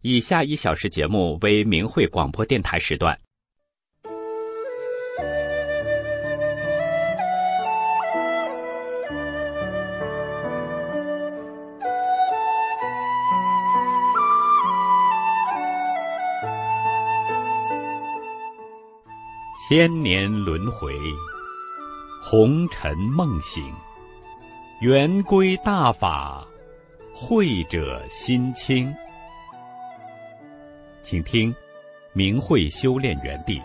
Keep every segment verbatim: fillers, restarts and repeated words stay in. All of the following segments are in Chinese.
以下一小时节目为明慧广播电台时段。千年轮回，红尘梦醒，圆归大法，慧者心清。请听明慧修炼园地。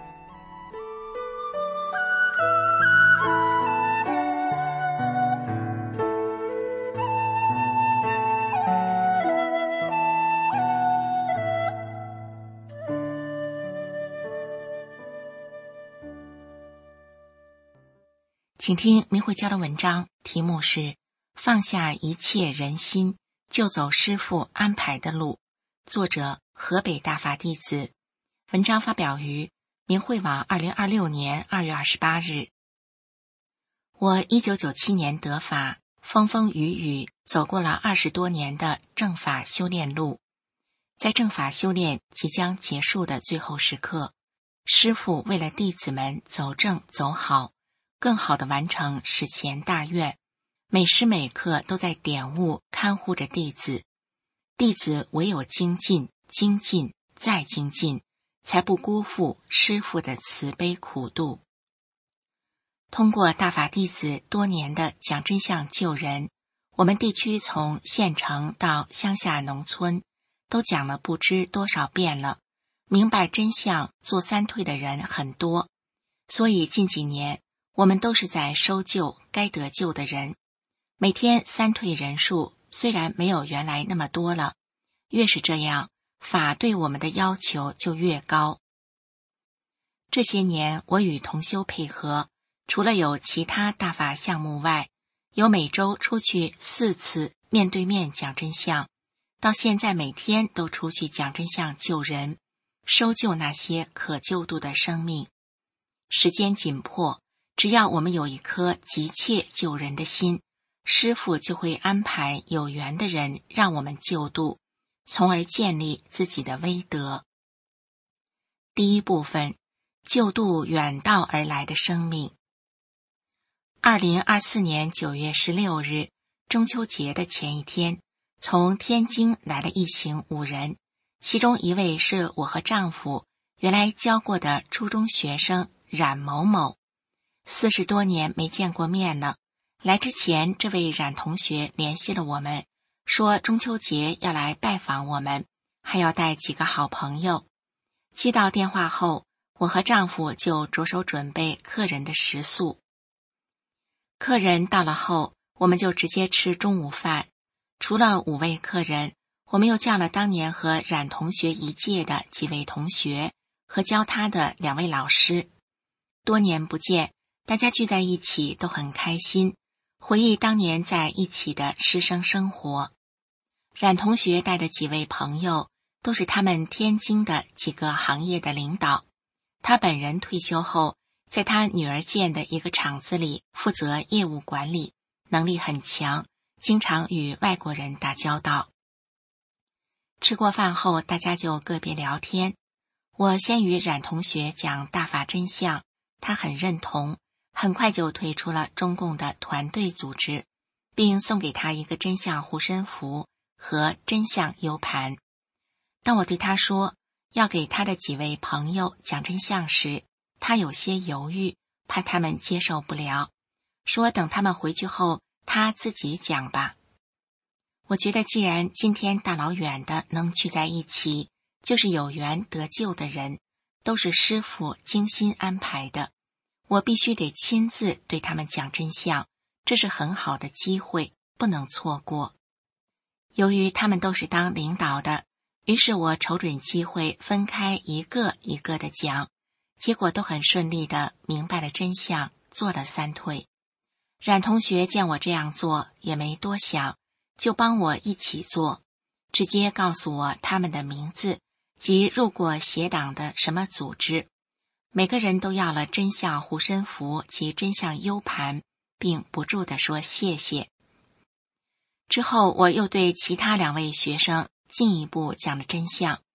请听明慧教的文章，题目是放下一切人心，就走师父安排的路，作者河北大法弟子。文章发表于明慧网二零二六年二月二十八日。我一九九七年得法，风风雨雨走过了二十多年的正法修炼路。在正法修炼即将结束的最后时刻，师父为了弟子们走正走好，更好地完成史前大愿，每时每刻都在点悟看护着弟子。弟子唯有精进精进再精进，才不辜负师父的慈悲苦度。通过大法弟子多年的讲真相救人，我们地区从县城到乡下农村都讲了不知多少遍了，明白真相做三退的人很多，所以近几年我们都是在收救该得救的人。每天三退人数虽然没有原来那么多了，越是这样，法对我们的要求就越高。这些年我与同修配合，除了有其他大法项目外，有每周出去四次面对面讲真相，到现在每天都出去讲真相救人，收救那些可救度的生命。时间紧迫，只要我们有一颗急切救人的心，师父就会安排有缘的人让我们救度，从而建立自己的威德。第一部分，救度远道而来的生命。二零二四年九月十六日，中秋节的前一天，从天津来了一行五人，其中一位是我和丈夫原来教过的初中学生冉某某。四十多年没见过面了，来之前这位冉同学联系了我们，说中秋节要来拜访我们，还要带几个好朋友。接到电话后，我和丈夫就着手准备客人的食宿。客人到了后，我们就直接吃中午饭。除了五位客人，我们又叫了当年和冉同学一届的几位同学和教他的两位老师。多年不见，大家聚在一起都很开心，回忆当年在一起的师生生活。冉同学带着几位朋友，都是他们天津的几个行业的领导。他本人退休后，在他女儿建的一个厂子里负责业务管理，能力很强，经常与外国人打交道。吃过饭后，大家就个别聊天。我先与冉同学讲大法真相，他很认同，很快就退出了中共的团队组织，并送给他一个真相护身符和真相 U 盘。当我对他说要给他的几位朋友讲真相时，他有些犹豫，怕他们接受不了，说等他们回去后他自己讲吧。我觉得既然今天大老远的能聚在一起，就是有缘得救的人，都是师父精心安排的，我必须得亲自对他们讲真相，这是很好的机会，不能错过。由于他们都是当领导的，于是我瞅准机会分开一个一个的讲，结果都很顺利的明白了真相，做了三退。冉同学见我这样做也没多想，就帮我一起做，直接告诉我他们的名字及入过邪党的什么组织。每个人都要了真相护身符及真相 U 盘，并不住地说谢谢。之后我又对其他两位学生进一步讲了真相，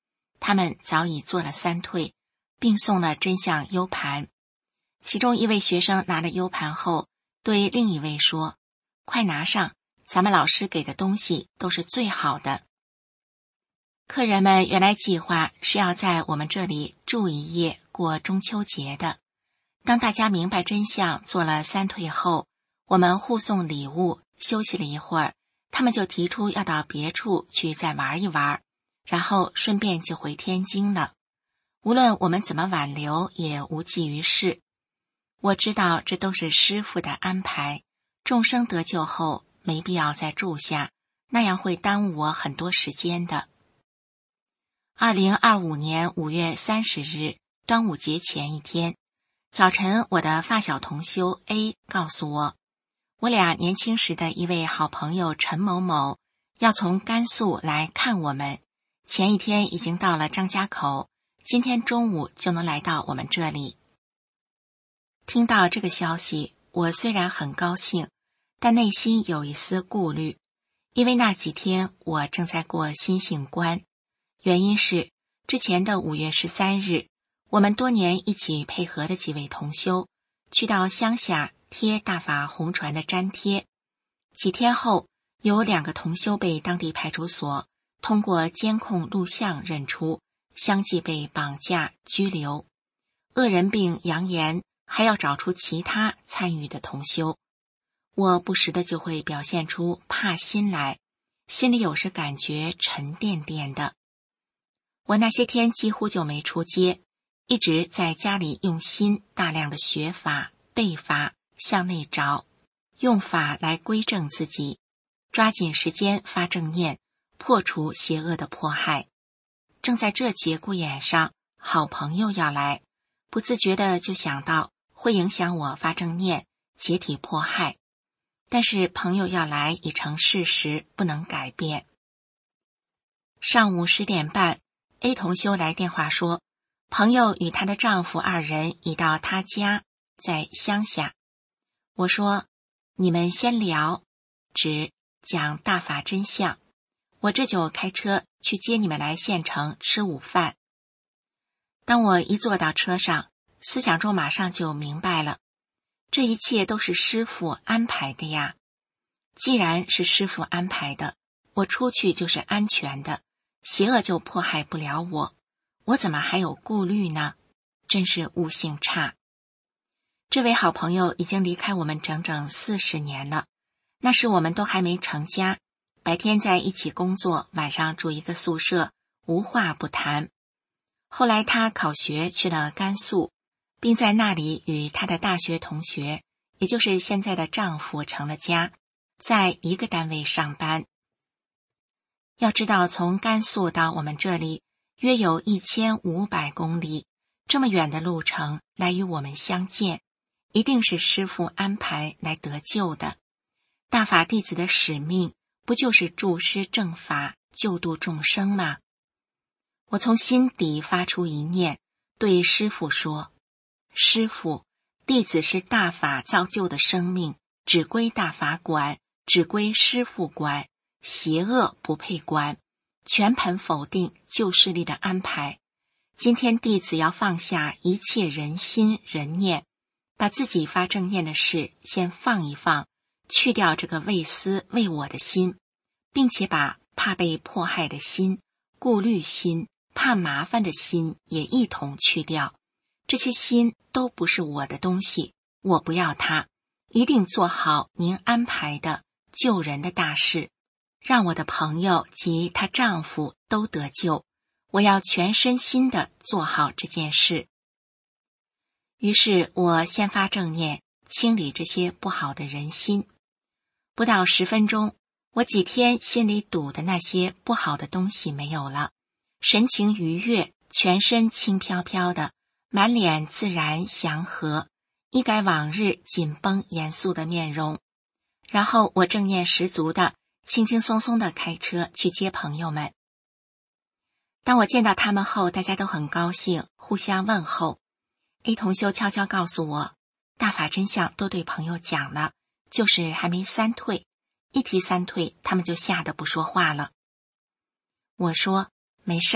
他们早已做了三退，并送了真相 U 盘。其中一位学生拿了 U 盘后，对另一位说：快拿上，咱们老师给的东西都是最好的。客人们原来计划是要在我们这里住一夜过中秋节的。当大家明白真相，做了三退后，我们互送礼物，休息了一会儿，他们就提出要到别处去再玩一玩，然后顺便就回天津了。无论我们怎么挽留，也无济于事。我知道这都是师父的安排，众生得救后没必要再住下，那样会耽误我很多时间的。二零二五年五月三十日，端午节前一天早晨，我的发小同修 A 告诉我，我俩年轻时的一位好朋友陈某某要从甘肃来看我们，前一天已经到了张家口，今天中午就能来到我们这里。听到这个消息，我虽然很高兴，但内心有一丝顾虑，因为那几天我正在过心性关。原因是之前的五月十三日，我们多年一起配合的几位同修去到乡下贴大法红传的粘贴，几天后有两个同修被当地派出所通过监控录像认出，相继被绑架拘留。恶人并扬言还要找出其他参与的同修。我不时的就会表现出怕心来，心里有时感觉沉甸甸的。我那些天几乎就没出街，一直在家里用心大量的学法、背法、向内找，用法来归正自己，抓紧时间发正念，破除邪恶的迫害。正在这节骨眼上，好朋友要来，不自觉的就想到会影响我发正念，解体迫害。但是朋友要来已成事实，不能改变。上午十点半 A 同修来电话说，朋友与她的丈夫二人已到她家，在乡下。我说，你们先聊，只讲大法真相，我这就开车去接你们来县城吃午饭。当我一坐到车上，思想中马上就明白了，这一切都是师父安排的呀。既然是师父安排的，我出去就是安全的，邪恶就迫害不了我，我怎么还有顾虑呢？真是悟性差。这位好朋友已经离开我们整整四十年了，那时我们都还没成家，白天在一起工作，晚上住一个宿舍，无话不谈。后来他考学去了甘肃，并在那里与他的大学同学，也就是现在的丈夫成了家，在一个单位上班。要知道，从甘肃到我们这里约有一千五百公里，这么远的路程来与我们相见，一定是师父安排来得救的。大法弟子的使命不就是助师正法，救度众生吗？我从心底发出一念，对师父说，师父，弟子是大法造就的生命，只归大法管，只归师父管，邪恶不配管，全盘否定旧势力的安排。今天弟子要放下一切人心人念，把自己发正念的事先放一放，去掉这个为私为我的心，并且把怕被迫害的心、顾虑心、怕麻烦的心也一同去掉。这些心都不是我的东西，我不要它，一定做好您安排的救人的大事，让我的朋友及她丈夫都得救，我要全身心的做好这件事。于是我先发正念，清理这些不好的人心。不到十分钟，我几天心里堵的那些不好的东西没有了，神情愉悦，全身轻飘飘的，满脸自然祥和，一改往日紧绷严肃的面容。然后我正念十足的轻轻松松的开车去接朋友们。当我见到他们后，大家都很高兴，互相问候。A 同修悄悄告诉我，大法真相都对朋友讲了，就是还没三退，一提三退他们就吓得不说话了。我说，没事儿，别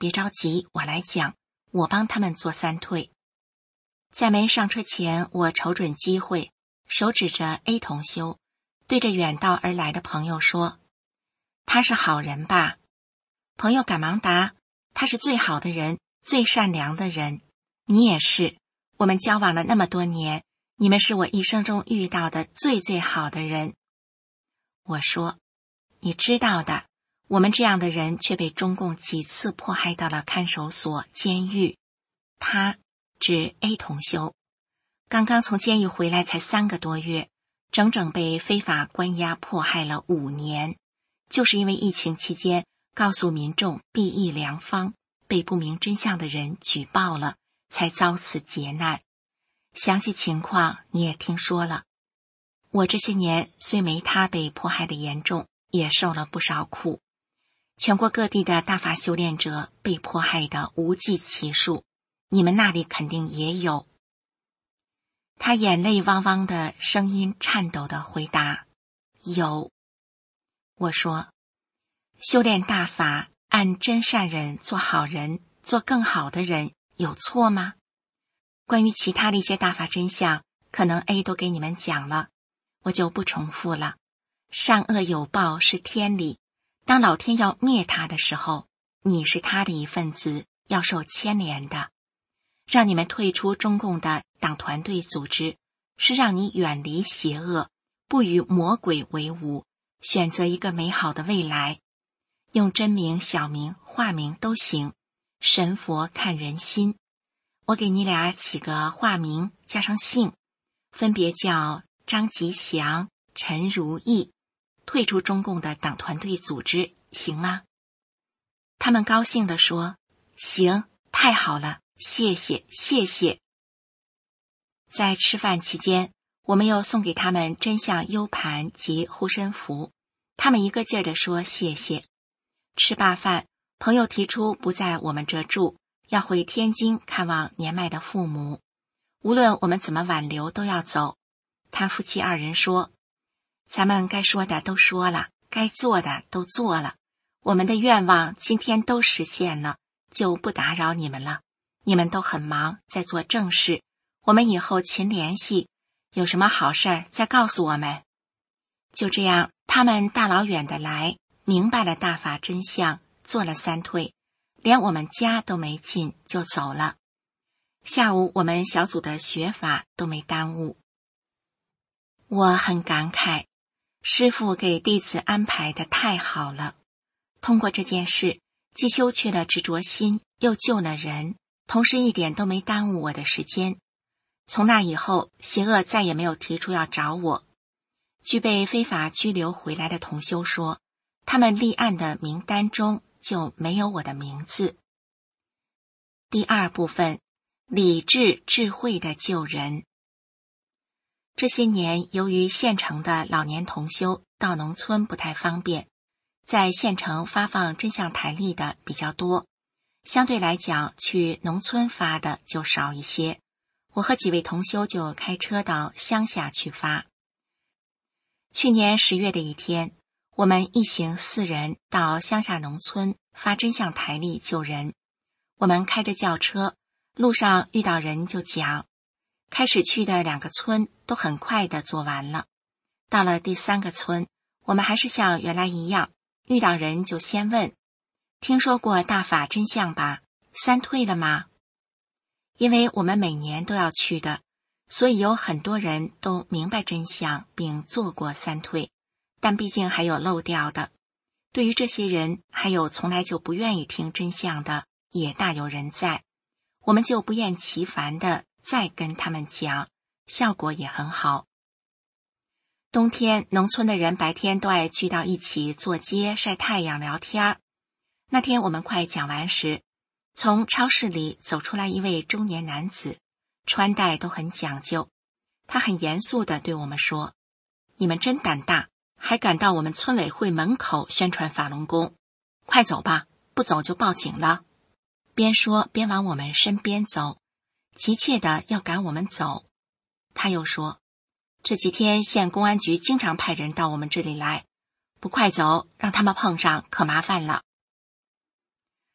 别着急，我来讲，我帮他们做三退。在没上车前，我瞅准机会，手指着 A 同修，对着远道而来的朋友说：他是好人吧？朋友赶忙答：他是最好的人，最善良的人。你也是，我们交往了那么多年，你们是我一生中遇到的最最好的人。我说：你知道的，我们这样的人却被中共几次迫害到了看守所、监狱。他指 A 同修，刚刚从监狱回来才三个多月，整整被非法关押迫害了五年，就是因为疫情期间告诉民众避疫良方，被不明真相的人举报了，才遭此劫难。详细情况你也听说了。我这些年虽没他被迫害的严重，也受了不少苦。全国各地的大法修炼者被迫害的无计其数，你们那里肯定也有。他眼泪汪汪的声音颤抖地回答：有。我说：修炼大法，按真善人做好人，做更好的人，有错吗？关于其他的一些大法真相，可能 A 都给你们讲了，我就不重复了。善恶有报是天理，当老天要灭他的时候，你是他的一份子，要受牵连的。让你们退出中共的党团队组织，是让你远离邪恶，不与魔鬼为伍，选择一个美好的未来。用真名、小名、化名都行，神佛看人心。我给你俩起个化名加上姓，分别叫张吉祥、陈如意，退出中共的党团队组织，行吗？他们高兴地说：行，太好了，谢谢谢谢。在吃饭期间，我们又送给他们真相 U 盘及护身符，他们一个劲儿地说谢谢。吃罢饭，朋友提出不在我们这住，要回天津看望年迈的父母，无论我们怎么挽留都要走。他夫妻二人说：咱们该说的都说了，该做的都做了，我们的愿望今天都实现了，就不打扰你们了。你们都很忙，在做正事，我们以后勤联系，有什么好事儿再告诉我们。就这样，他们大老远的来，明白了大法真相，做了三退，连我们家都没进就走了。下午我们小组的学法都没耽误。我很感慨，师父给弟子安排的太好了。通过这件事，既修去了执着心，又救了人，同时一点都没耽误我的时间。从那以后，邪恶再也没有提出要找我。据被非法拘留回来的同修说，他们立案的名单中就没有我的名字。第二部分，理智智慧的救人。这些年，由于县城的老年同修到农村不太方便，在县城发放真相台历的比较多，相对来讲去农村发的就少一些。我和几位同修就开车到乡下去发。去年十月的一天，我们一行四人到乡下农村发真相台历救人。我们开着轿车，路上遇到人就讲，开始去的两个村都很快的做完了，到了第三个村，我们还是像原来一样，遇到人就先问，听说过大法真相吧？三退了吗？因为我们每年都要去的，所以有很多人都明白真相并做过三退，但毕竟还有漏掉的。对于这些人，还有从来就不愿意听真相的，也大有人在。我们就不厌其烦的再跟他们讲，效果也很好。冬天，农村的人白天都爱聚到一起坐街晒太阳聊天。那天我们快讲完时，从超市里走出来一位中年男子，穿戴都很讲究。他很严肃地对我们说，你们真胆大，还敢到我们村委会门口宣传法轮功，快走吧，不走就报警了。边说边往我们身边走，急切地要赶我们走。他又说，这几天县公安局经常派人到我们这里来，不快走，让他们碰上可麻烦了。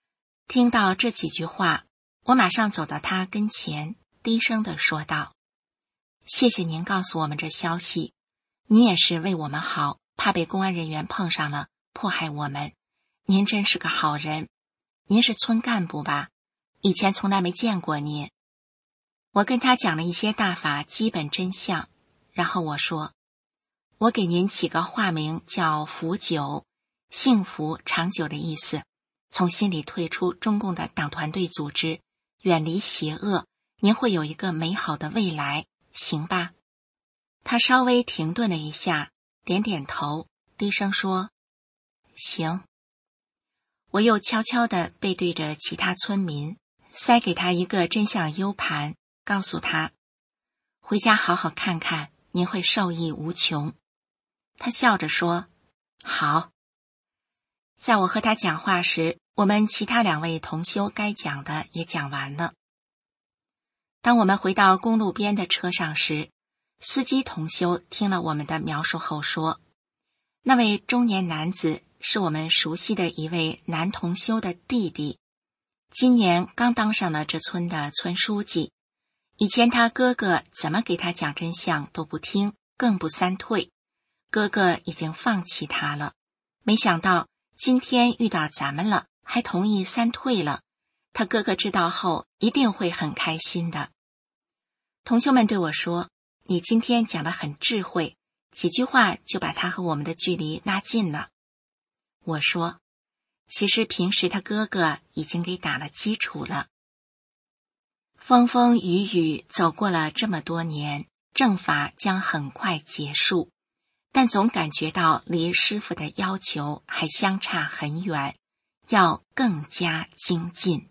听到这几句话，我马上走到他跟前，低声地说道：谢谢您告诉我们这消息，你也是为我们好，怕被公安人员碰上了，迫害我们。您真是个好人。您是村干部吧？以前从来没见过您。我跟他讲了一些大法基本真相，然后我说，我给您起个化名叫福久，幸福长久的意思，从心里退出中共的党团队组织，远离邪恶，您会有一个美好的未来，行吧？他稍微停顿了一下，点点头，低声说：行。我又悄悄地背对着其他村民，塞给他一个真相 U 盘，告诉他，回家好好看看，您会受益无穷。他笑着说：好。在我和他讲话时，我们其他两位同修该讲的也讲完了。当我们回到公路边的车上时，司机同修听了我们的描述后说，那位中年男子是我们熟悉的一位男同修的弟弟，今年刚当上了这村的村书记。以前他哥哥怎么给他讲真相都不听，更不三退，哥哥已经放弃他了。没想到今天遇到咱们了，还同意三退了，他哥哥知道后一定会很开心的。同修们对我说，你今天讲得很智慧，几句话就把他和我们的距离拉近了。我说，其实平时他哥哥已经给打了基础了。风风雨雨走过了这么多年，正法将很快结束，但总感觉到离师父的要求还相差很远，要更加精进。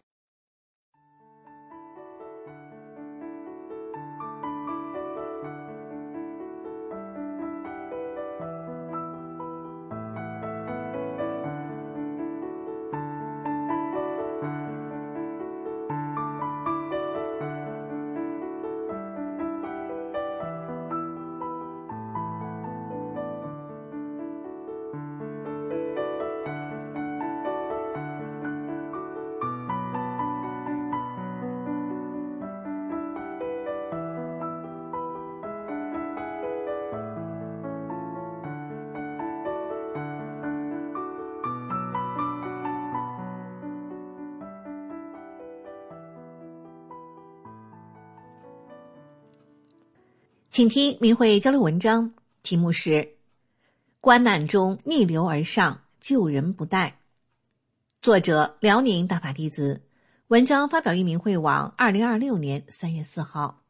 请听明慧交流文章，题目是关难中逆流而上，救人不殆。作者辽宁大法弟子，文章发表于明慧网二零二六年三月四号。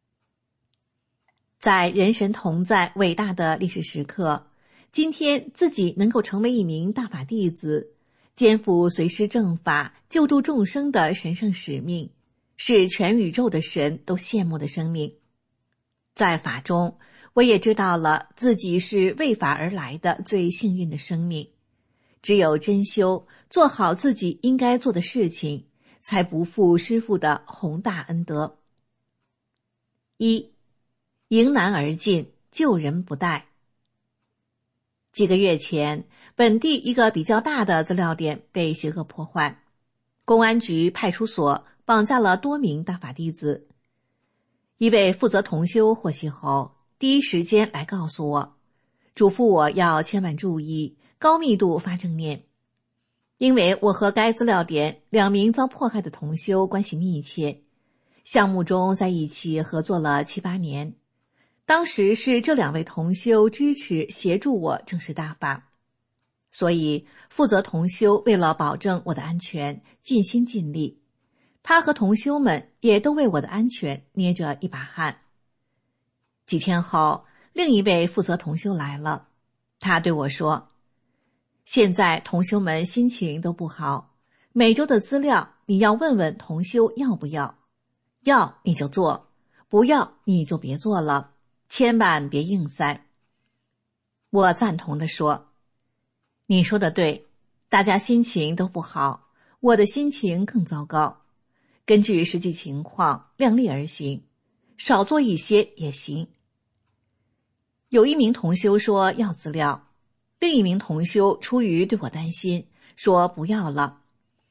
在人神同在伟大的历史时刻，今天自己能够成为一名大法弟子，肩负随师正法救度众生的神圣使命，是全宇宙的神都羡慕的生命。在法中，我也知道了自己是为法而来的最幸运的生命。只有真修，做好自己应该做的事情，才不负师父的宏大恩德。一，迎难而进，救人不殆。几个月前，本地一个比较大的资料点被邪恶破坏，公安局派出所绑架了多名大法弟子。一位负责同修获悉后，第一时间来告诉我，嘱咐我要千万注意，高密度发正念。因为我和该资料点两名遭迫害的同修关系密切，项目中在一起合作了七八年。当时是这两位同修支持协助我正视大法，所以负责同修为了保证我的安全，尽心尽力。他和同修们也都为我的安全捏着一把汗。几天后，另一位负责同修来了，他对我说，现在同修们心情都不好，每周的资料你要问问同修要不要，要你就做，不要你就别做了，千万别硬塞。我赞同地说，你说的对，大家心情都不好，我的心情更糟糕。根据实际情况量力而行，少做一些也行。有一名同修说要资料，另一名同修出于对我担心，说不要了。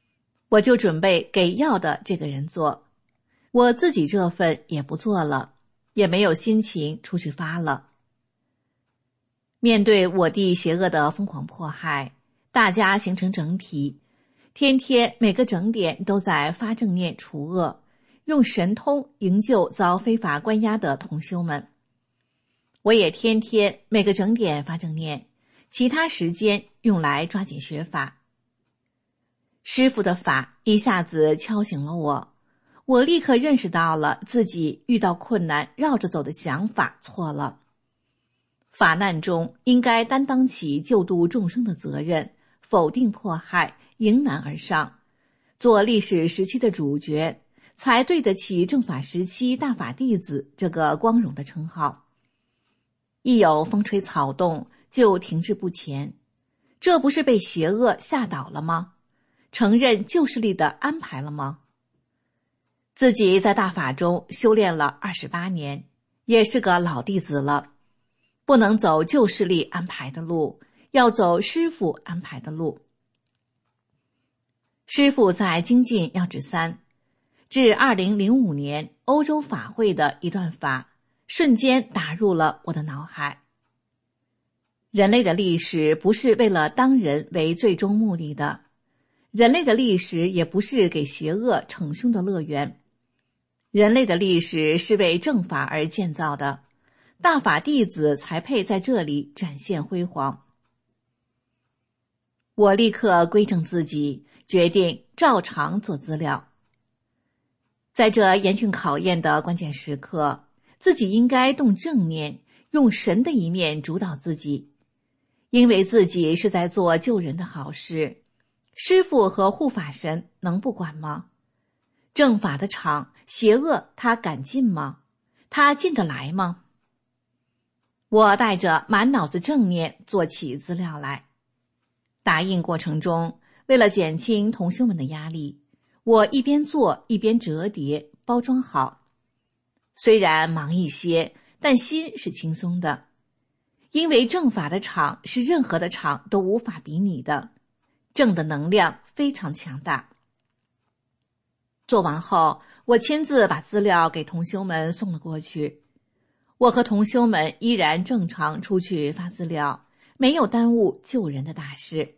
我就准备给要的这个人做，我自己这份也不做了，也没有心情出去发了。面对我弟邪恶的疯狂迫害，大家形成整体，天天每个整点都在发正念除恶，用神通营救遭非法关押的同修们。我也天天每个整点发正念，其他时间用来抓紧学法。师父的法一下子敲醒了我，我立刻认识到了自己遇到困难绕着走的想法错了。法难中应该担当起救度众生的责任，否定迫害，迎难而上，做历史时期的主角，才对得起正法时期大法弟子这个光荣的称号。一有风吹草动就停滞不前，这不是被邪恶吓倒了吗？承认旧势力的安排了吗？自己在大法中修炼了二十八年，也是个老弟子了，不能走旧势力安排的路，要走师父安排的路。师父在精进要旨三至二零零五年欧洲法会的一段法，瞬间打入了我的脑海。人类的历史不是为了当人为最终目的的，人类的历史也不是给邪恶逞凶的乐园，人类的历史是为正法而建造的，大法弟子才配在这里展现辉煌。我立刻归正自己，决定照常做资料。在这严峻考验的关键时刻，自己应该动正念，用神的一面主导自己，因为自己是在做救人的好事，师父和护法神能不管吗？正法的场，邪恶他敢进吗？他进得来吗？我带着满脑子正念做起资料来。打印过程中，为了减轻同修们的压力，我一边做一边折叠包装好。虽然忙一些，但心是轻松的，因为正法的场是任何的场都无法比拟的，正的能量非常强大。做完后，我亲自把资料给同修们送了过去。我和同修们依然正常出去发资料，没有耽误救人的大事。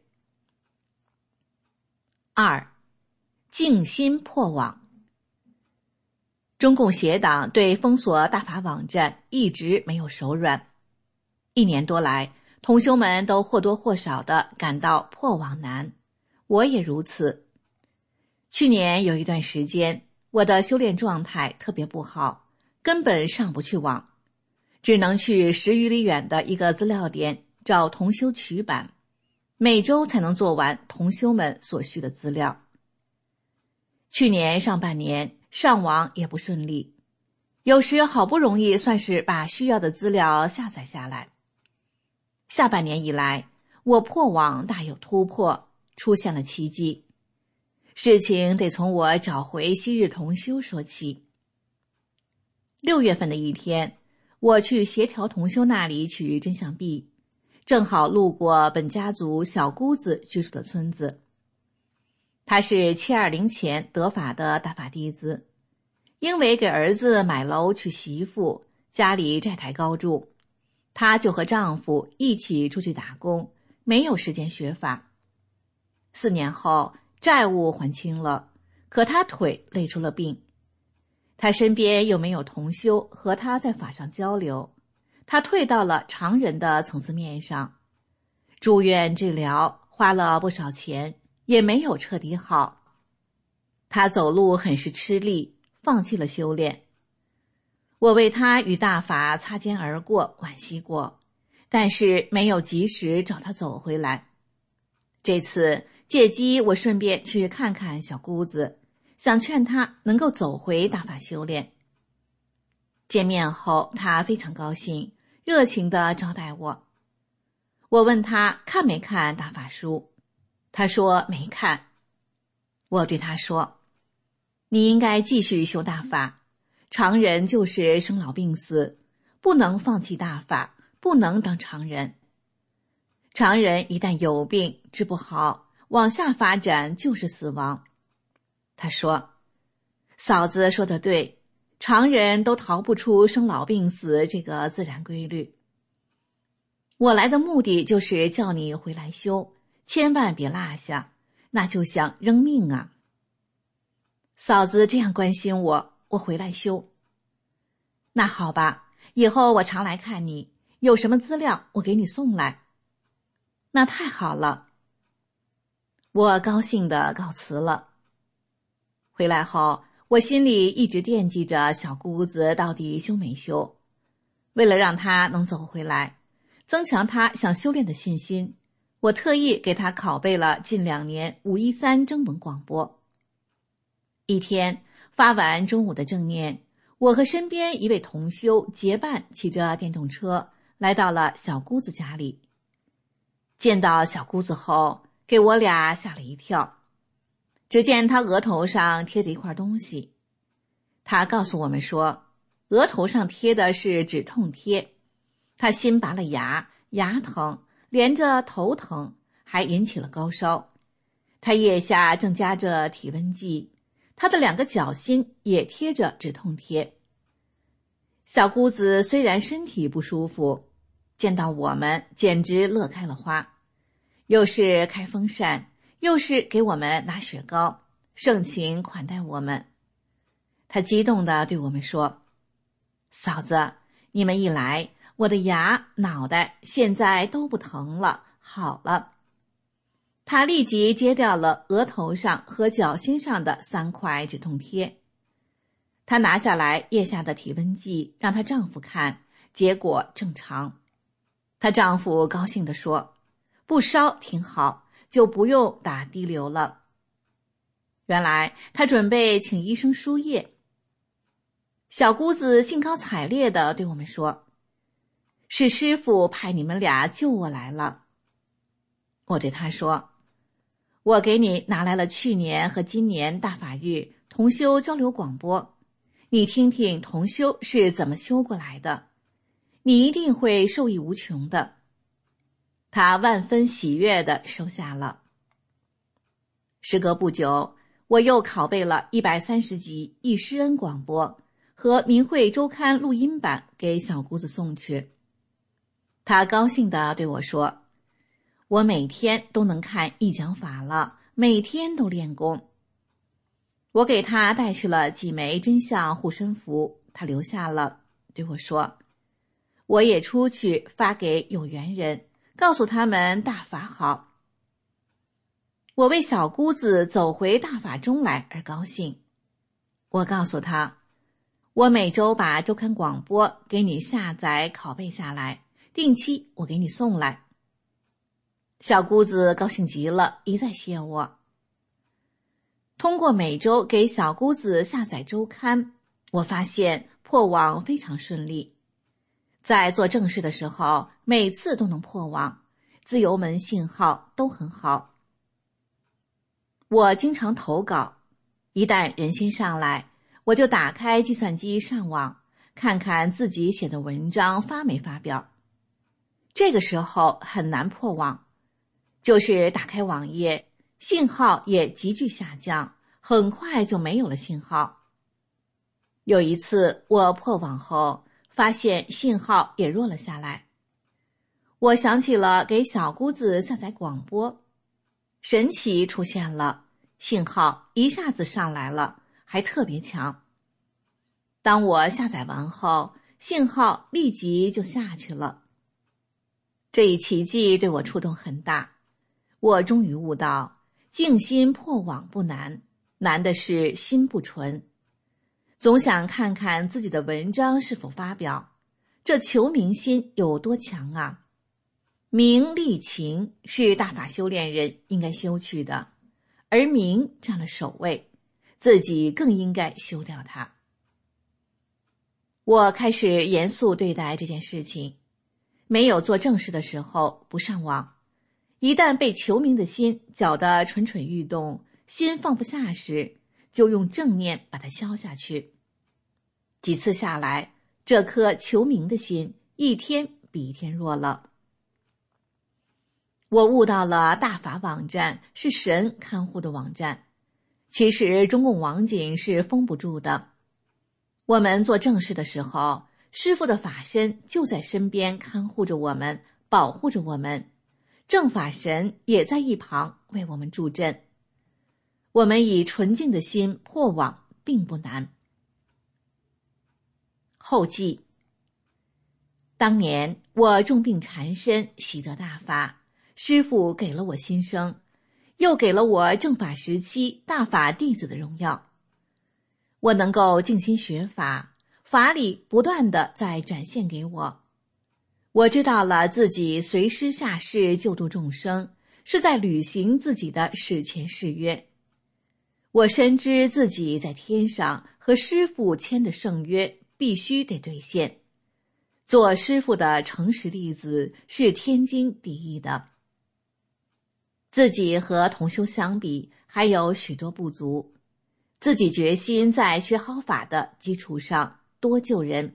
二，静心破网。中共邪党对封锁大法网站一直没有手软，一年多来，同修们都或多或少地感到破网难，我也如此。去年有一段时间，我的修炼状态特别不好，根本上不去网，只能去十余里远的一个资料点找同修取版，每周才能做完同修们所需的资料。去年上半年上网也不顺利，有时好不容易算是把需要的资料下载下来。下半年以来，我破网大有突破，出现了奇迹。事情得从我找回昔日同修说起。六月份的一天，我去协调同修那里取真相币，正好路过本家族小姑子居住的村子。他是七二零前得法的大法弟子，因为给儿子买楼娶媳妇，家里债台高筑，她就和丈夫一起出去打工，没有时间学法。四年后，债务还清了，可她腿累出了病。她身边又没有同修和她在法上交流，她退到了常人的层次面上。住院治疗花了不少钱，也没有彻底好。她走路很是吃力，放弃了修炼。我为她与大法擦肩而过，惋惜过，但是没有及时找她走回来。这次借机我顺便去看看小姑子，想劝她能够走回大法修炼。见面后，她非常高兴，热情地招待我。我问她看没看大法书，她说没看。我对她说，你应该继续修大法，常人就是生老病死，不能放弃大法，不能当常人。常人一旦有病治不好，往下发展就是死亡。 他说，嫂子说得对，常人都逃不出生老病死这个自然规律。我来的目的就是叫你回来修，千万别落下，那就像扔命啊。嫂子这样关心我，我回来修。那好吧，以后我常来看你，有什么资料我给你送来。那太好了。我高兴地告辞了。回来后，我心里一直惦记着小姑子到底修没修。为了让她能走回来，增强她想修炼的信心，我特意给她拷贝了近两年五一三征文广播。一天发完中午的正念，我和身边一位同修结伴骑着电动车来到了小姑子家里。见到小姑子后，给我俩吓了一跳。只见她额头上贴着一块东西，她告诉我们说，额头上贴的是止痛贴，她新拔了牙，牙疼，连着头疼，还引起了高烧。她腋下正夹着体温计，她的两个脚心也贴着止痛贴。小姑子虽然身体不舒服，见到我们简直乐开了花，又是开风扇，又是给我们拿雪糕，盛情款待我们。她激动地对我们说，嫂子，你们一来，我的牙、脑袋现在都不疼了，好了。她立即揭掉了额头上和脚心上的三块止痛贴。她拿下来腋下的体温计让她丈夫看，结果正常。她丈夫高兴地说，不烧挺好，就不用打滴流了。原来她准备请医生输液。小姑子兴高采烈地对我们说，是师父派你们俩救我来了。我对她说，我给你拿来了去年和今年大法日同修交流广播，你听听同修是怎么修过来的，你一定会受益无穷的。她万分喜悦地收下了。时隔不久，我又拷贝了一百三十集忆师恩广播和明慧周刊录音版给小姑子送去。她高兴地对我说，我每天都能看一讲法了，每天都练功。我给她带去了几枚真相护身符，她留下了，对我说，我也出去发给有缘人，告诉他们大法好。我为小姑子走回大法中来而高兴。我告诉她，我每周把周刊广播给你下载拷贝下来，定期我给你送来。小姑子高兴极了，一再谢我。通过每周给小姑子下载周刊，我发现破网非常顺利。在做正事的时候，每次都能破网，自由门信号都很好。我经常投稿，一旦人心上来，我就打开计算机上网，看看自己写的文章发没发表。这个时候很难破网，就是打开网页，信号也急剧下降，很快就没有了信号。有一次我破网后，发现信号也弱了下来。我想起了给小姑子下载广播，神奇出现了，信号一下子上来了，还特别强。当我下载完后，信号立即就下去了。这一奇迹对我触动很大，我终于悟到，静心破网不难，难的是心不纯。总想看看自己的文章是否发表，这求名心有多强啊！名利情是大法修炼人应该修去的，而名占了首位，自己更应该修掉它。我开始严肃对待这件事情，没有做正事的时候不上网，一旦被求名的心搅得蠢蠢欲动，心放不下时，就用正念把它消下去。几次下来，这颗求名的心一天比一天弱了。我悟到了大法网站是神看护的网站， 其实中共网警是封不住的。我们做正事的时候，师父的法身就在身边看护着我们，保护着我们，正法神也在一旁为我们助阵。我们以纯净的心破网并不难。后记：当年我重病缠身，喜得大法，师父给了我新生，又给了我正法时期大法弟子的荣耀。我能够静心学法，法理不断地在展现给我。我知道了自己随师下世救度众生，是在履行自己的史前誓约。我深知自己在天上和师父签的圣约必须得兑现。做师父的诚实弟子是天经地义的。自己和同修相比，还有许多不足。自己决心在学好法的基础上多救人。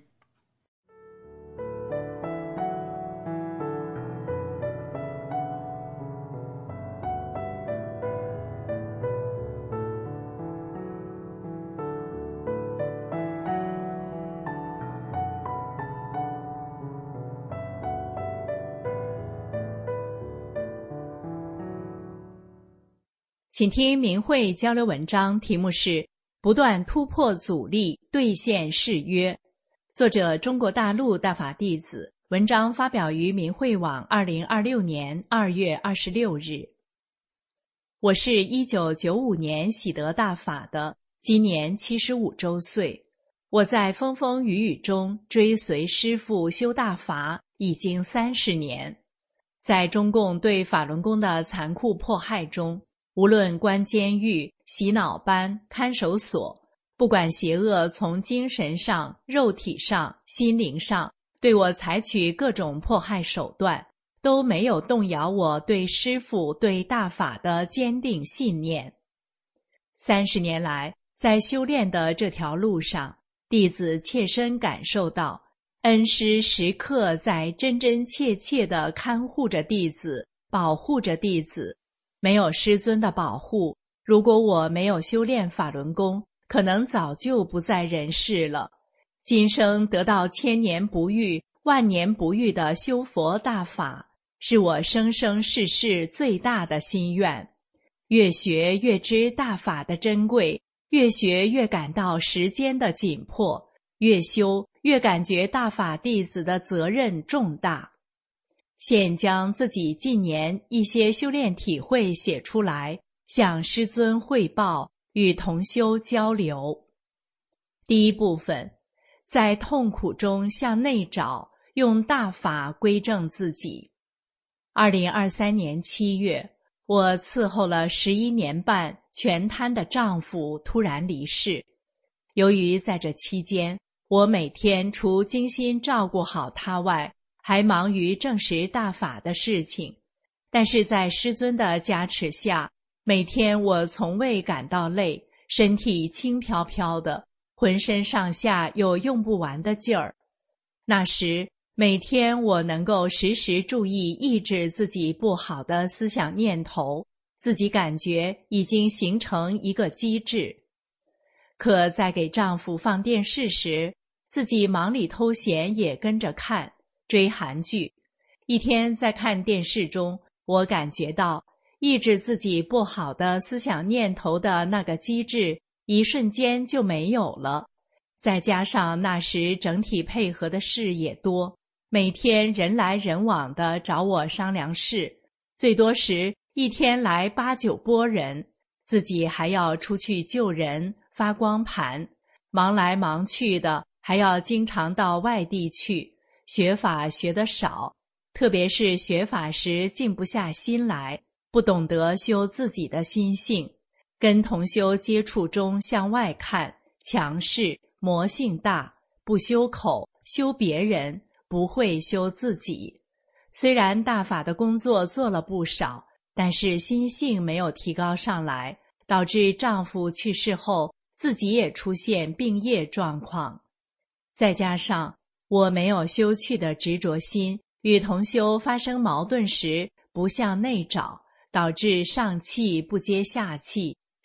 请听明慧交流文章，题目是不断突破阻力，兑现誓约。作者中国大陆大法弟子，文章发表于明慧网二零二六年二月二十六日。我是一九九五年喜得大法的，今年七十五周岁。我在风风雨雨中追随师父修大法已经三十年。在中共对法轮功的残酷迫害中，无论关监狱、洗脑班、看守所，不管邪恶从精神上、肉体上、心灵上对我采取各种迫害手段，都没有动摇我对师父、对大法的坚定信念。三十年来，在修炼的这条路上，弟子切身感受到，恩师时刻在真真切切地看护着弟子，保护着弟子。没有师尊的保护，如果我没有修炼法轮功，可能早就不在人世了。今生得到千年不遇、万年不遇的修佛大法，是我生生世世最大的心愿。越学越知大法的珍贵，越学越感到时间的紧迫，越修越感觉大法弟子的责任重大。现将自己近年一些修炼体会写出来，向师尊汇报，与同修交流。第一部分，在痛苦中向内找，用大法归正自己。二零二三年七月，我伺候了十一年半全瘫的丈夫突然离世。由于在这期间，我每天除精心照顾好他外，还忙于证实大法的事情，但是在师尊的加持下，每天我从未感到累，身体轻飘飘的，浑身上下有用不完的劲儿。那时，每天我能够时时注意抑制自己不好的思想念头，自己感觉已经形成一个机制。可在给丈夫放电视时，自己忙里偷闲也跟着看。追韩剧，一天在看电视中，我感觉到抑制自己不好的思想念头的那个机制一瞬间就没有了。再加上那时整体配合的事也多，每天人来人往的找我商量事，最多时一天来八九拨人，自己还要出去救人、发光盘，忙来忙去的，还要经常到外地去。学法学得少，特别是学法时静不下心来，不懂得修自己的心性，跟同修接触中向外看，强势，魔性大，不修口，修别人，不会修自己。虽然大法的工作做了不少，但是心性没有提高上来，导致丈夫去世后，自己也出现病业状况。再加上我没有修去的执着心，与同修发生矛盾时不向内找，导致上气不接下气，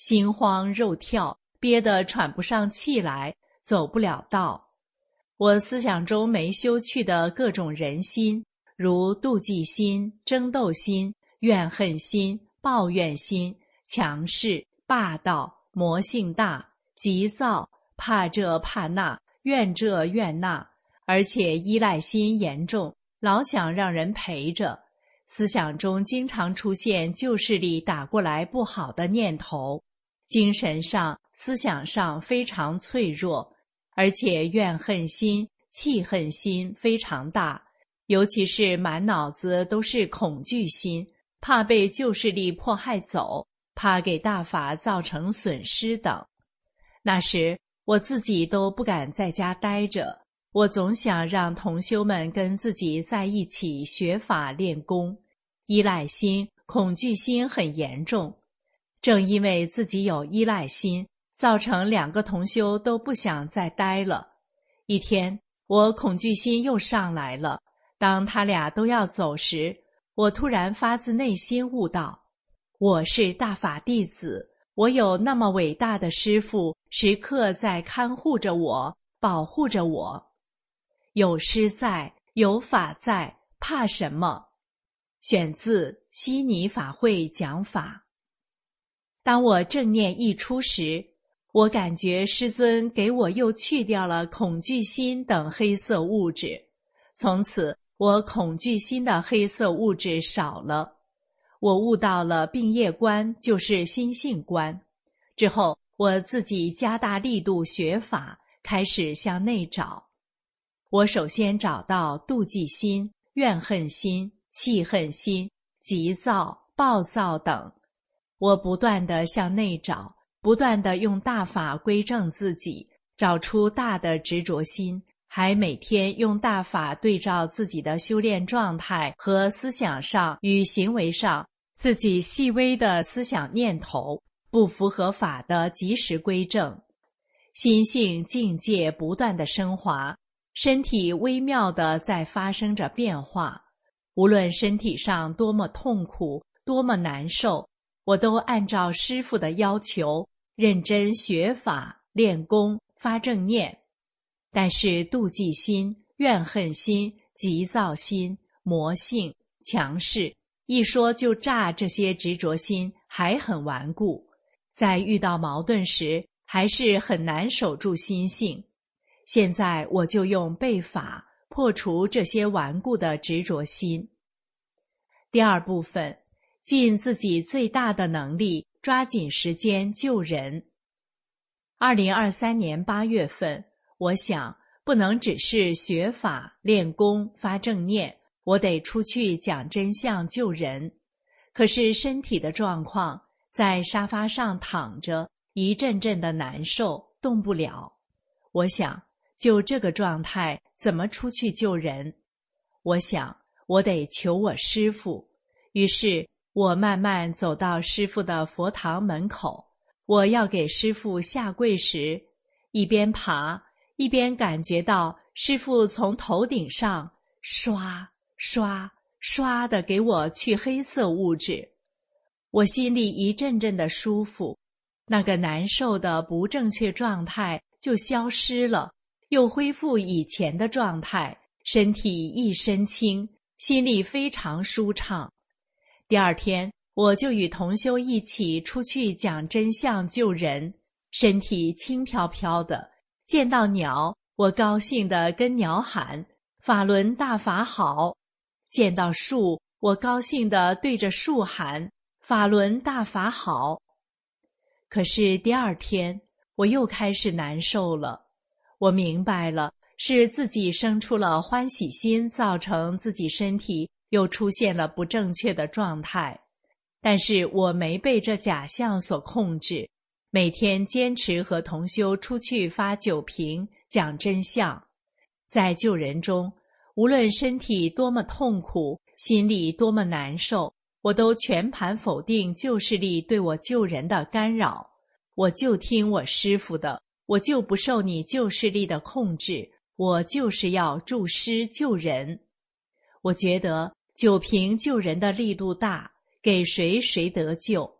心慌肉跳，憋得喘不上气来，走不了道。我思想中没休去的各种人心，如妒忌心、争斗心、怨恨心、抱怨心、强势、霸道、魔性大、急躁、怕这怕那、怨这怨那，而且依赖心严重，老想让人陪着。思想中经常出现旧势力打过来不好的念头，精神上、思想上非常脆弱，而且怨恨心、气恨心非常大，尤其是满脑子都是恐惧心，怕被旧势力迫害走，怕给大法造成损失等。那时我自己都不敢在家待着，我总想让同修们跟自己在一起学法练功，依赖心、恐惧心很严重。正因为自己有依赖心，造成两个同修都不想再待了。一天，我恐惧心又上来了，当他俩都要走时，我突然发自内心悟到，我是大法弟子，我有那么伟大的师父，时刻在看护着我，保护着我。有师在，有法在，怕什么？选自悉尼法会讲法。当我正念一出时，我感觉师尊给我又去掉了恐惧心等黑色物质，从此我恐惧心的黑色物质少了。我悟到了病业观就是心性观。之后我自己加大力度学法，开始向内找。我首先找到妒忌心、怨恨心、气恨心、急躁、暴躁等。我不断地向内找，不断地用大法归正自己，找出大的执着心，还每天用大法对照自己的修炼状态和思想上与行为上自己细微的思想念头不符合法的及时归正。心性境界不断地升华，身体微妙地在发生着变化。无论身体上多么痛苦，多么难受，我都按照师父的要求认真学法、练功、发正念。但是妒忌心、怨恨心、急躁心、魔性、强势，一说就炸，这些执着心还很顽固，在遇到矛盾时还是很难守住心性。现在我就用背法破除这些顽固的执着心。第二部分，尽自己最大的能力，抓紧时间救人。二零二三年八月份，我想不能只是学法、练功、发正念，我得出去讲真相救人。可是身体的状况，在沙发上躺着，一阵阵的难受，动不了。我想，就这个状态，怎么出去救人？我想，我得求我师父。于是我慢慢走到师父的佛堂门口，我要给师父下跪时，一边爬一边感觉到师父从头顶上刷刷刷地给我去黑色物质。我心里一阵阵的舒服，那个难受的不正确状态就消失了，又恢复以前的状态，身体一身轻，心里非常舒畅。第二天，我就与同修一起出去讲真相救人，身体轻飘飘的，见到鸟，我高兴地跟鸟喊法轮大法好；见到树，我高兴地对着树喊法轮大法好。可是第二天，我又开始难受了。我明白了，是自己生出了欢喜心，造成自己身体又出现了不正确的状态。但是我没被这假象所控制，每天坚持和同修出去发酒瓶，讲真相。在救人中，无论身体多么痛苦，心里多么难受，我都全盘否定旧势力对我救人的干扰。我就听我师父的，我就不受你旧势力的控制，我就是要助师救人。我觉得酒瓶救人的力度大，给谁谁得救。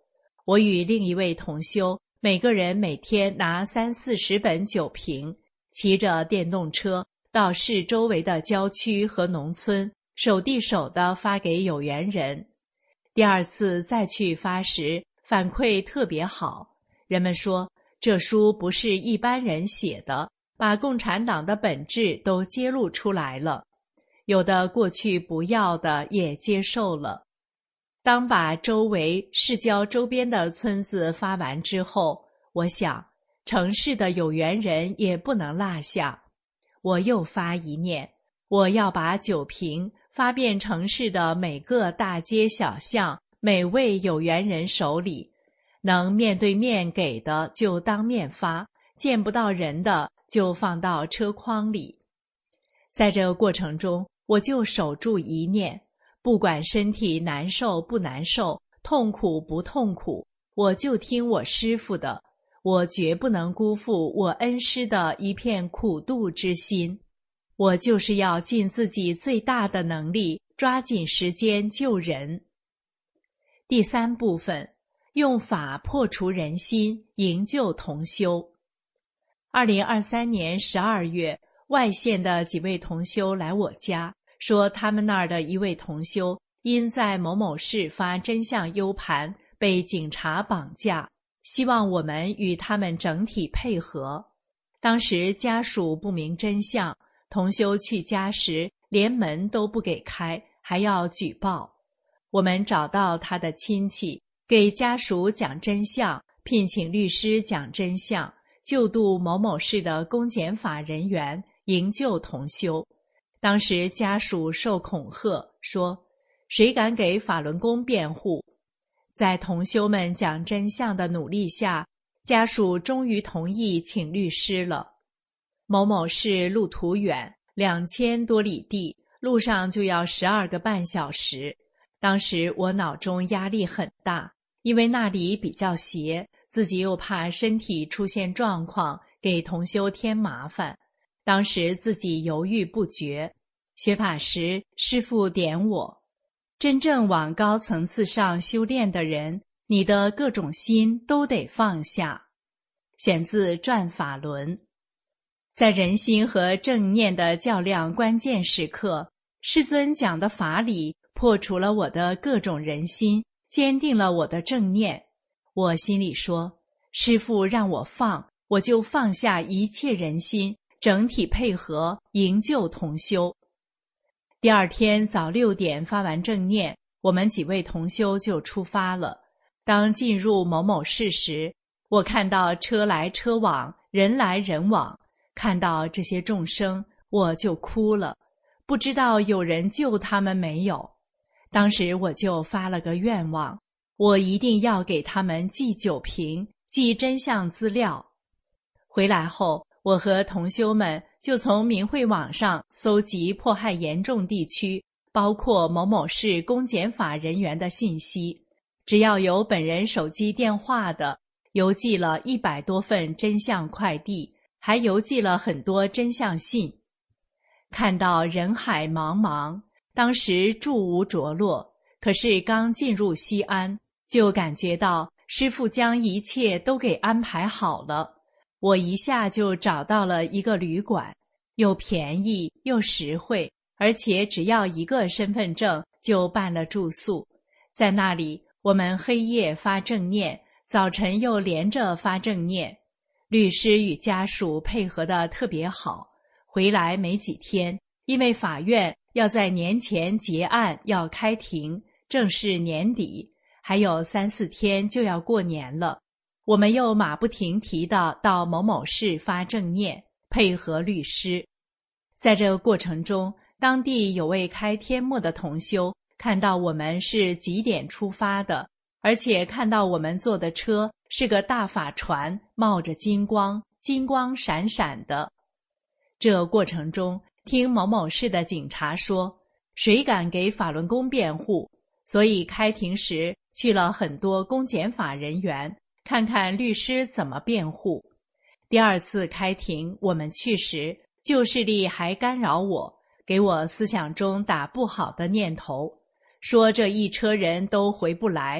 我与另一位同修每个人每天拿三四十本酒瓶，骑着电动车到市周围的郊区和农村，手递手地发给有缘人。第二次再去发时，反馈特别好，人们说这书不是一般人写的，把共产党的本质都揭露出来了，有的过去不要的也接受了。当把周围市郊周边的村子发完之后，我想城市的有缘人也不能落下。我又发一念，我要把酒瓶发遍城市的每个大街小巷，每位有缘人手里，能面对面给的就当面发，见不到人的就放到车筐里。在这个过程中，我就守住一念，不管身体难受不难受，痛苦不痛苦，我就听我师父的，我绝不能辜负我恩师的一片苦度之心。我就是要尽自己最大的能力，抓紧时间救人。第三部分，用法破除人心，营救同修。二零二三年十二月，外县的几位同修来我家，说他们那儿的一位同修因在某某市发真相 U 盘被警察绑架，希望我们与他们整体配合。当时家属不明真相，同修去家时连门都不给开，还要举报。我们找到他的亲戚，给家属讲真相，聘请律师讲真相，救度某某市的公检法人员，营救同修。当时家属受恐吓，说谁敢给法轮功辩护？在同修们讲真相的努力下，家属终于同意请律师了。某某市路途远，两千多里地，路上就要十二个半小时。当时我脑中压力很大，因为那里比较斜，自己又怕身体出现状况，给同修添麻烦。当时自己犹豫不决。学法时，师父点我，真正往高层次上修炼的人，你的各种心都得放下。选自《转法轮》。在人心和正念的较量关键时刻，师尊讲的法理破除了我的各种人心，坚定了我的正念。我心里说，师父让我放，我就放下一切人心，整体配合，营救同修。第二天早六点发完正念，我们几位同修就出发了。当进入某某市时，我看到车来车往，人来人往，看到这些众生，我就哭了，不知道有人救他们没有。当时我就发了个愿望，我一定要给他们寄酒瓶，寄真相资料。回来后，我和同修们就从明慧网上搜集迫害严重地区，包括某某市公检法人员的信息，只要有本人手机电话的，邮寄了一百多份真相快递，还邮寄了很多真相信。看到人海茫茫，当时住无着落，可是刚进入西安，就感觉到师父将一切都给安排好了。我一下就找到了一个旅馆，又便宜又实惠，而且只要一个身份证就办了住宿。在那里，我们黑夜发正念，早晨又连着发正念。律师与家属配合得特别好。回来没几天，因为法院要在年前结案，要开庭，正是年底，还有三四天就要过年了。我们又马不停蹄地到某某市发正念，配合律师。在这个过程中，当地有位开天幕的同修看到我们是几点出发的，而且看到我们坐的车是个大法船，冒着金光，金光闪闪的。这过程中，听某某市的警察说，谁敢给法轮功辩护，所以开庭时去了很多公检法人员，看看律师怎么辩护。第二次开庭我们去时，旧势力还干扰我，给我思想中打不好的念头，说这一车人都回不来，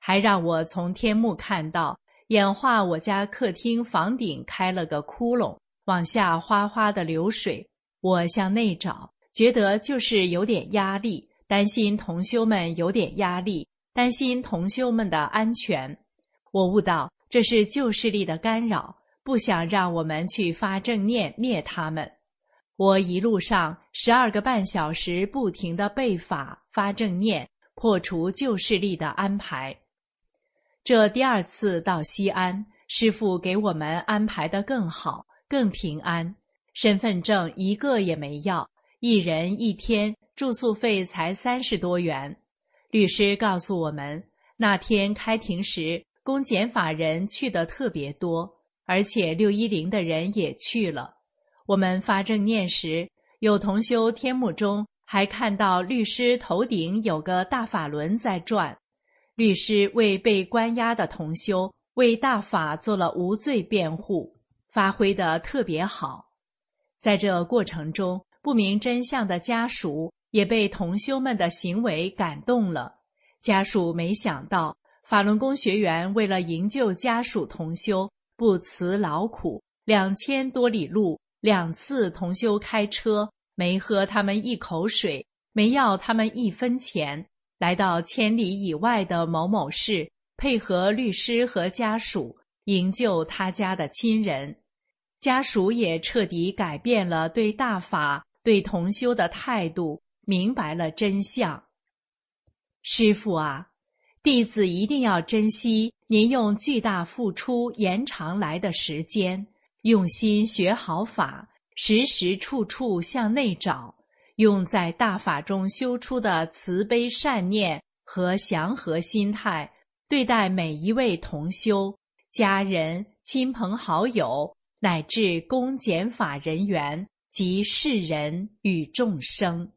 还让我从天幕看到演化我家客厅房顶开了个窟窿，往下哗哗的流水。我向内找，觉得就是有点压力，担心同修们有点压力，担心同修们的安全。我悟到这是旧势力的干扰，不想让我们去发正念灭他们。我一路上十二个半小时不停地背法发正念，破除旧势力的安排。这第二次到西安，师父给我们安排得更好，更平安。身份证一个也没要，一人一天住宿费才三十多元。律师告诉我们，那天开庭时公检法人去的特别多，而且六一零的人也去了。我们发正念时，有同修天幕中还看到律师头顶有个大法轮在转，律师为被关押的同修为大法做了无罪辩护，发挥得特别好。在这过程中，不明真相的家属也被同修们的行为感动了。家属没想到法轮功学员为了营救家属同修，不辞劳苦，两千多里路，两次同修开车，没喝他们一口水，没要他们一分钱，来到千里以外的某某市，配合律师和家属营救他家的亲人。家属也彻底改变了对大法、对同修的态度，明白了真相。师父啊，弟子一定要珍惜您用巨大付出延长来的时间，用心学好法，时时处处向内找，用在大法中修出的慈悲善念和祥和心态，对待每一位同修、家人、亲朋好友，乃至公检法人员及世人与众生。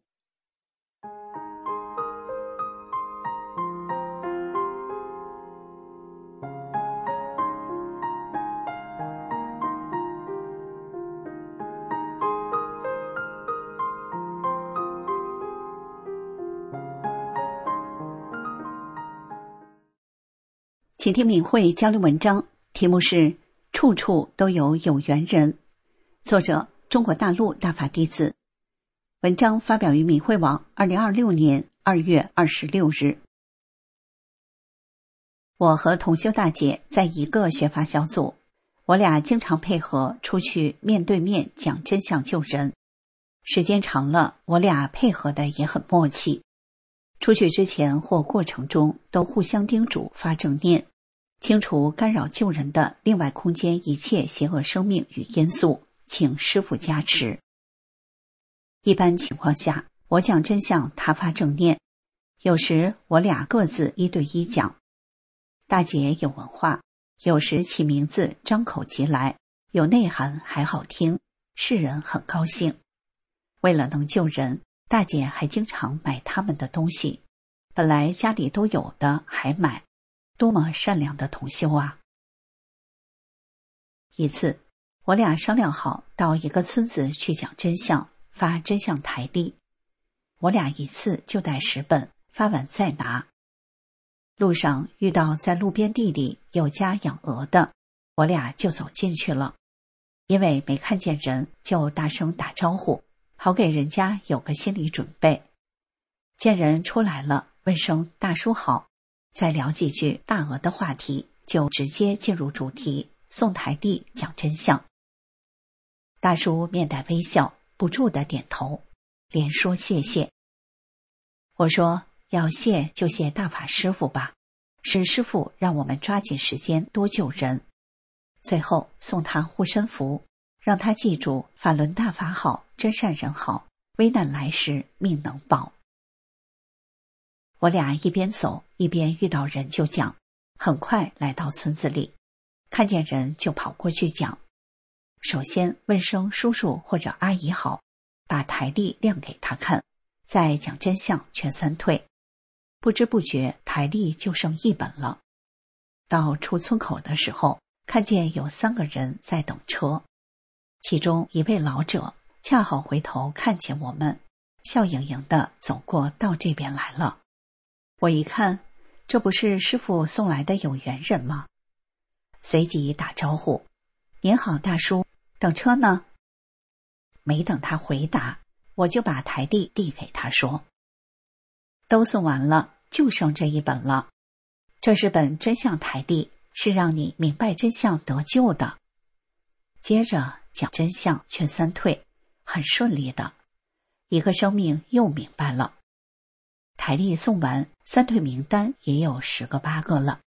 请听敏慧交流文章，题目是处处都有有缘人，作者中国大陆大法弟子。文章发表于敏慧网二零二六年二月二十六日。我和同修大姐在一个学法小组，我俩经常配合出去面对面讲真相救人。时间长了，我俩配合的也很默契。出去之前或过程中都互相叮嘱发正念，清除干扰救人的另外空间一切邪恶生命与因素，请师父加持。一般情况下，我讲真相，他发正念，有时我俩各自一对一讲。大姐有文化，有时其名字张口即来，有内涵还好听，世人很高兴。为了能救人，大姐还经常买他们的东西，本来家里都有的还买，多么善良的同修啊！一次，我俩商量好到一个村子去讲真相，发真相台历。我俩一次就带十本，发完再拿。路上遇到在路边地里有家养鹅的，我俩就走进去了。因为没看见人，就大声打招呼，好给人家有个心理准备。见人出来了，问声大叔好，再聊几句大鹅的话题，就直接进入主题，送台历讲真相。大叔面带微笑，不住地点头，连说谢谢。我说要谢就谢大法师父吧，是师父让我们抓紧时间多救人。最后送他护身符，让他记住法轮大法好，真善人好，危难来时命能保。我俩一边走一边遇到人就讲，很快来到村子里，看见人就跑过去讲。首先问声叔叔或者阿姨好，把台历亮给他看，再讲真相劝三退。不知不觉台历就剩一本了。到出村口的时候，看见有三个人在等车，其中一位老者恰好回头看见我们，笑盈盈地走过到这边来了。我一看， 这不是师父送来的有缘人吗？随即打招呼：您好，大叔，等车呢？没等他回答，我就把台历递给他说：都送完了，就剩这一本了。这是本真相台历，是让你明白真相得救的。接着讲真相劝三退，很顺利的，一个生命又明白了。台历送完，三退名单也有十个八个了。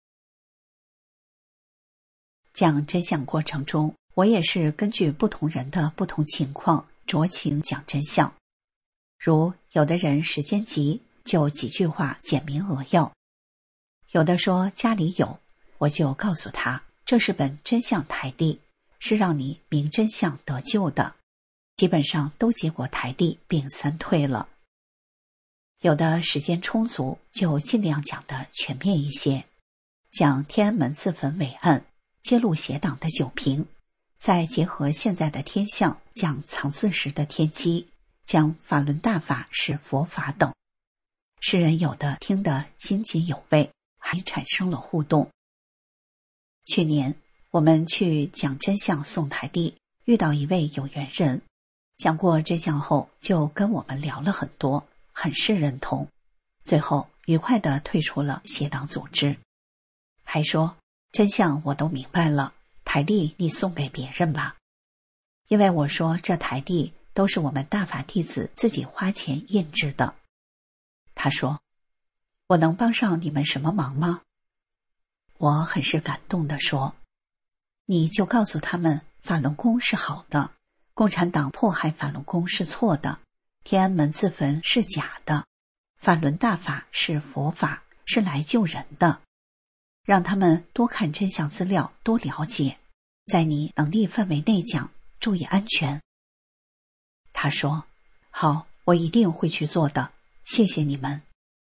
讲真相过程中，我也是根据不同人的不同情况酌情讲真相。如有的人时间急，就几句话简明扼要；有的说家里有，我就告诉他这是本真相台历，是让你明真相得救的。基本上都接过台历并三退了。有的时间充足，就尽量讲得全面一些，讲天安门自焚伪案，揭露邪党的酒瓶，再结合现在的天象，讲藏字时的天机，讲法轮大法是佛法等。世人有的听得津津有味，还产生了互动。去年我们去讲真相送台历，遇到一位有缘人，讲过真相后就跟我们聊了很多，很是认同，最后愉快地退出了邪党组织，还说真相我都明白了，台历你送给别人吧。因为我说这台历都是我们大法弟子自己花钱印制的。他说我能帮上你们什么忙吗？我很是感动地说，你就告诉他们法轮功是好的，共产党迫害法轮功是错的，天安门自焚是假的，法轮大法是佛法，是来救人的，让他们多看真相资料，多了解，在你能力范围内讲，注意安全。他说好，我一定会去做的，谢谢你们。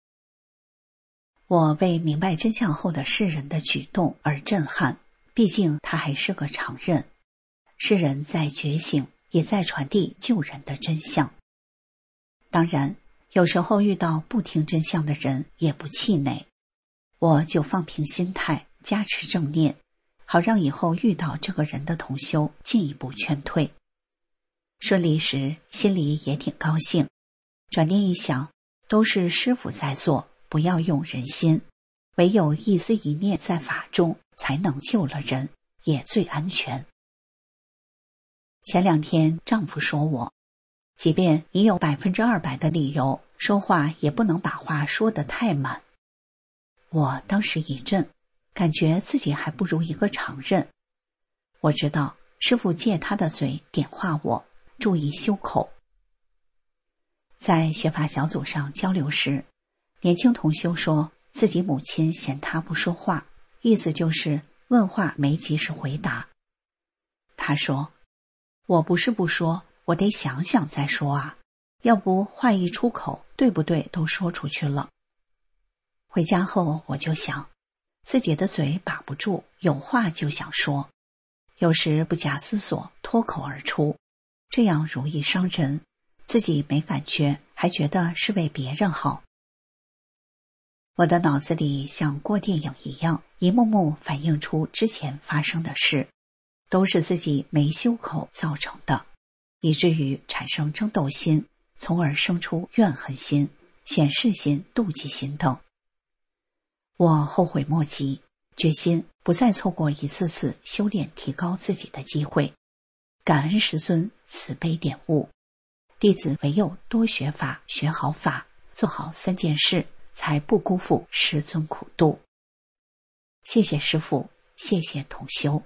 我为明白真相后的世人的举动而震撼，毕竟他还是个常人，世人在觉醒，也在传递救人的真相。当然有时候遇到不听真相的人也不气馁，我就放平心态，加持正念，好让以后遇到这个人的同修进一步劝退。顺利时心里也挺高兴，转念一想，都是师父在做，不要用人心，唯有一思一念在法中，才能救了人，也最安全。前两天丈夫说我，即便你有百分之二百的理由，说话也不能把话说得太满。我当时一震，感觉自己还不如一个常人。我知道师父借他的嘴点化我，注意修口。在学法小组上交流时，年轻同修说自己母亲嫌他不说话，意思就是问话没及时回答。他说我不是不说，我得想想再说啊，要不话一出口，对不对都说出去了。回家后我就想，自己的嘴把不住，有话就想说，有时不假思索脱口而出，这样容易伤人，自己没感觉，还觉得是为别人好。我的脑子里像过电影一样，一幕幕反映出之前发生的事，都是自己没修口造成的，以至于产生争斗心，从而生出怨恨心、显示心、妒忌心等。我后悔莫及，决心不再错过一次次修炼提高自己的机会。感恩师尊慈悲点悟，弟子唯有多学法，学好法，做好三件事，才不辜负师尊苦度。谢谢师父，谢谢同修。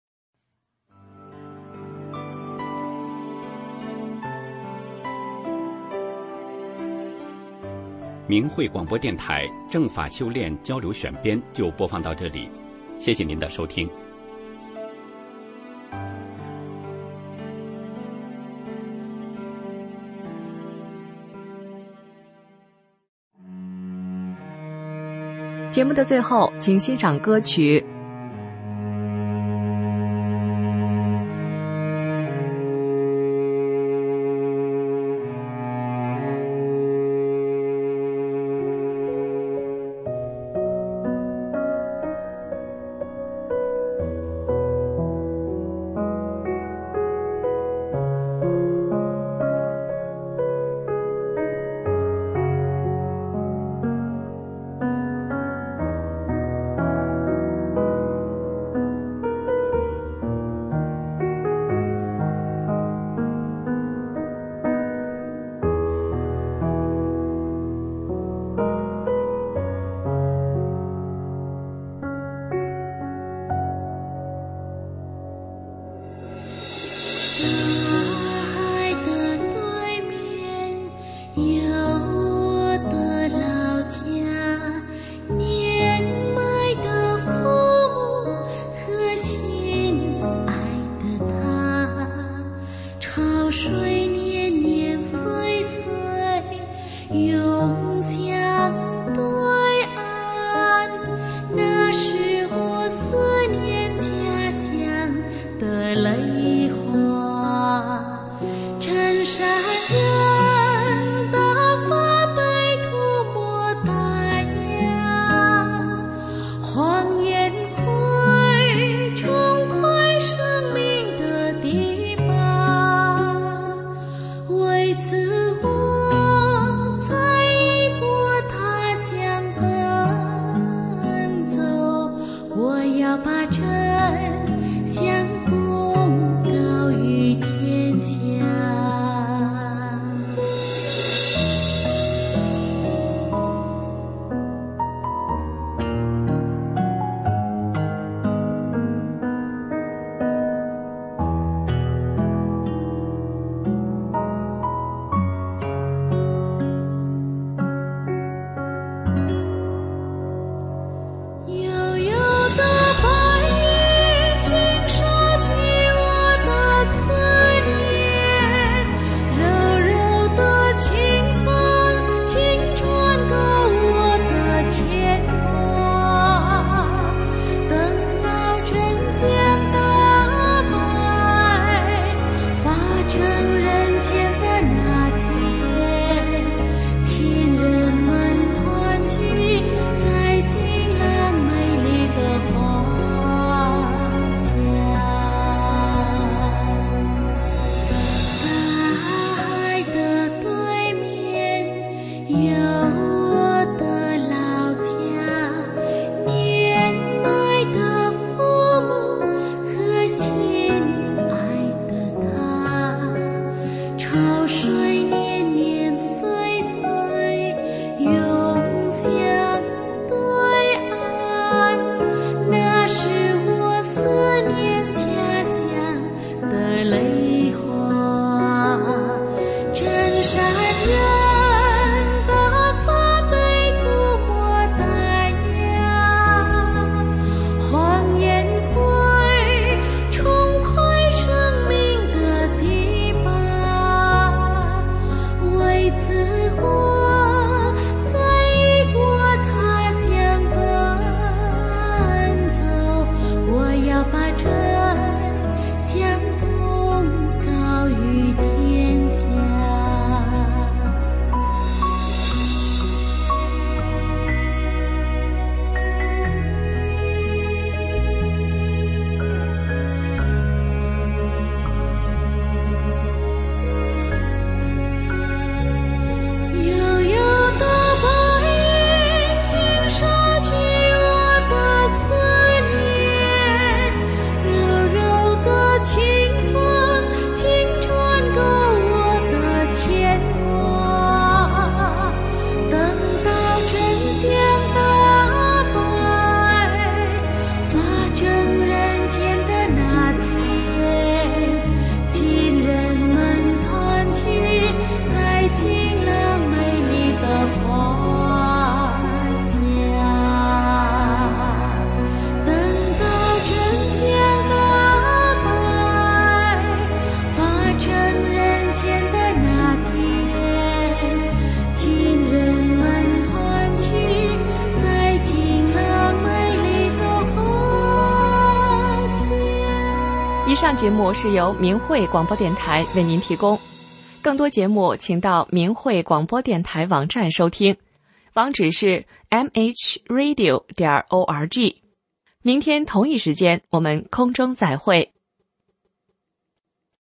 明慧广播电台正法修炼交流选编就播放到这里，谢谢您的收听。 节目的最后，请欣赏歌曲以上节目是由明慧广播电台为您提供，更多节目请到明慧广播电台网站收听，网址是 m h radio 点 org。明天同一时间我们空中再会。